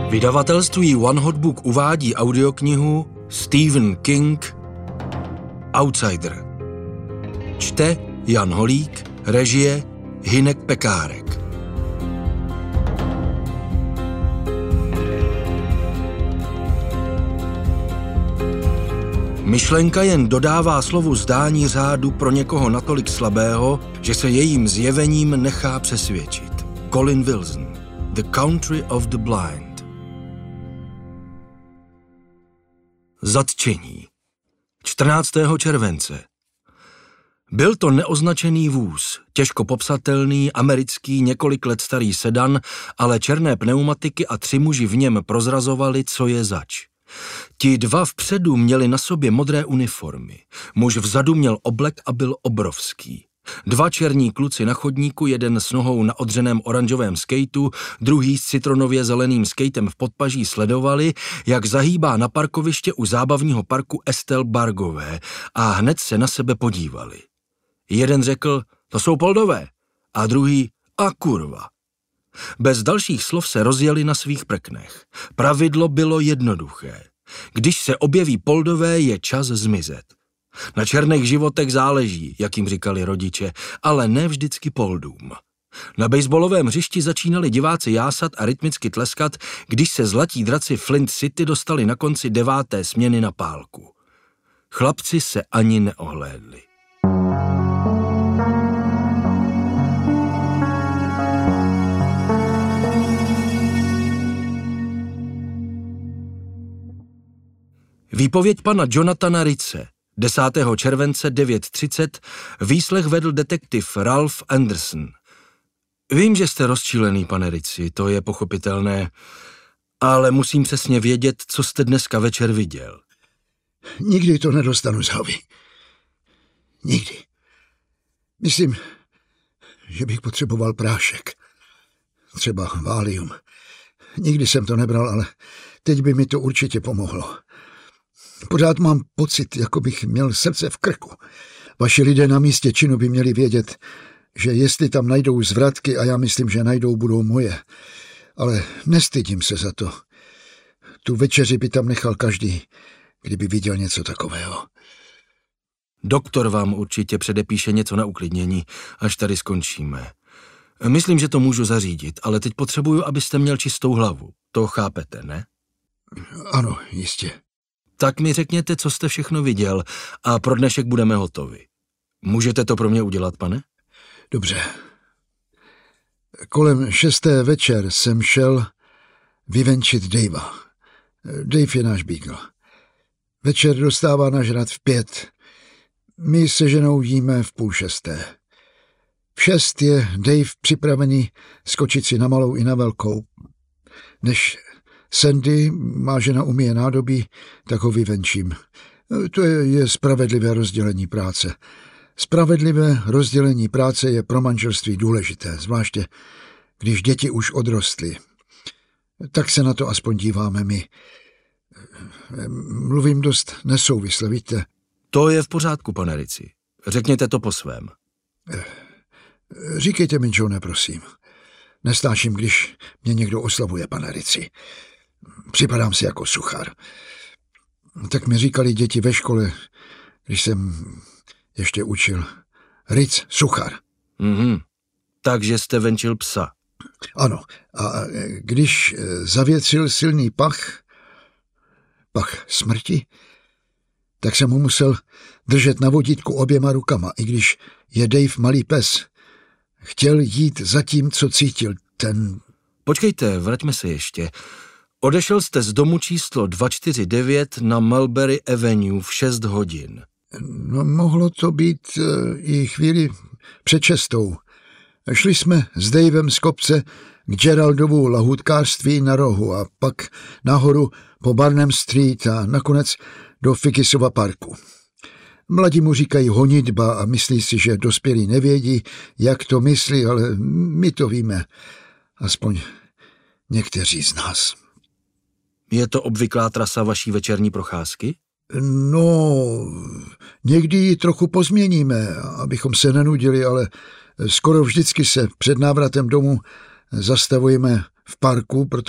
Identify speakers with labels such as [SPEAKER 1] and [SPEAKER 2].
[SPEAKER 1] Vydavatelství One Hot Book uvádí audioknihu Stephen King Outsider. Čte Jan Holík, režie Hynek Pekárek. Myšlenka jen dodává slovu zdání řádu pro někoho natolik slabého, že se jejím zjevením nechá přesvědčit. Colin Wilson, The Country of the Blind. Zatčení. 14. července. Byl to neoznačený vůz, těžko popsatelný, americký, několik let starý sedan, ale černé pneumatiky a 3 muži v něm prozrazovali, co je zač. Ti 2 vpředu měli na sobě modré uniformy. Muž vzadu měl oblek a byl obrovský. 2 černí kluci na chodníku, jeden s nohou na odřeném oranžovém skejtu, druhý s citronově zeleným skejtem v podpaží sledovali, jak zahýbá na parkoviště u zábavního parku Estelle Bargové a hned se na sebe podívali. Jeden řekl, to jsou Poldové, a druhý, a kurva. Bez dalších slov se rozjeli na svých prknech. Pravidlo bylo jednoduché. Když se objeví Poldové, je čas zmizet. Na černých životech záleží, jak jim říkali rodiče, ale ne vždycky Poldům. Na baseballovém hřišti začínali diváci jásat a rytmicky tleskat, když se zlatí draci Flint City dostali na konci 9. směny na pálku. Chlapci se ani neohlédli. Výpověď pana Jonathana Ritze. 10. července 9:30 výslech vedl detektiv Ralph Anderson. Vím, že jste rozčilený, pane Ritzi, to je pochopitelné, ale musím přesně vědět, co jste dneska večer viděl.
[SPEAKER 2] Nikdy to nedostanu z hlavy. Nikdy. Myslím, že bych potřeboval prášek. Třeba Valium. Nikdy jsem to nebral, ale teď by mi to určitě pomohlo. Pořád mám pocit, jako bych měl srdce v krku. Vaši lidé na místě činu by měli vědět, že jestli tam najdou zvratky, a já myslím, že najdou, budou moje. Ale nestydím se za to. Tu večeři by tam nechal každý, kdyby viděl něco takového.
[SPEAKER 1] Doktor vám určitě předepíše něco na uklidnění, až tady skončíme. Myslím, že to můžu zařídit, ale teď potřebuju, abyste měl čistou hlavu. To chápete, ne?
[SPEAKER 2] Ano, jistě.
[SPEAKER 1] Tak mi řekněte, co jste všechno viděl a pro dnešek budeme hotovi. Můžete to pro mě udělat, pane?
[SPEAKER 2] Dobře. Kolem 6. večer jsem šel vyvenčit Davea. Dave je náš beagle. Večer dostává nažrat v 5. My se ženou jíme v 5:30. V 6 je Dave připravený skočit si na malou i na velkou. Než Sandy, má žena, umyje nádobí, tak ho vyvenčím. To je spravedlivé rozdělení práce. Spravedlivé rozdělení práce je pro manželství důležité, zvláště když děti už odrostly. Tak se na to aspoň díváme my. Mluvím dost nesouvisle, víte?
[SPEAKER 1] To je v pořádku, pane Ritzi. Řekněte to po svém.
[SPEAKER 2] Říkejte mi, Johne, prosím. Nestáším, když mě někdo oslavuje, pane Ritzi. Připadám si jako suchar. Tak mi říkali děti ve škole, když jsem ještě učil. Ritz, suchar.
[SPEAKER 1] Takže jste venčil psa.
[SPEAKER 2] Ano, a když zavětřil silný pach smrti, tak jsem mu musel držet na vodítku oběma rukama, i když je Dave malý pes. Chtěl jít za tím, co cítil ten...
[SPEAKER 1] Počkejte, vraťme se ještě. Odešel jste z domu číslo 249 na Mulberry Avenue v 6 hodin.
[SPEAKER 2] No, mohlo to být i chvíli před 6. Šli jsme s Davem z kopce k Geraldovu lahůdkářství na rohu a pak nahoru po Barnum Street a nakonec do Fikisova parku. Mladí mu říkají honitba a myslí si, že dospělí nevědí, jak to myslí, ale my to víme. Aspoň někteří z nás.
[SPEAKER 1] Je to obvyklá trasa vaší večerní procházky?
[SPEAKER 2] No, někdy ji trochu pozměníme, abychom se nenudili, ale skoro vždycky se před návratem domů zastavujeme v parku,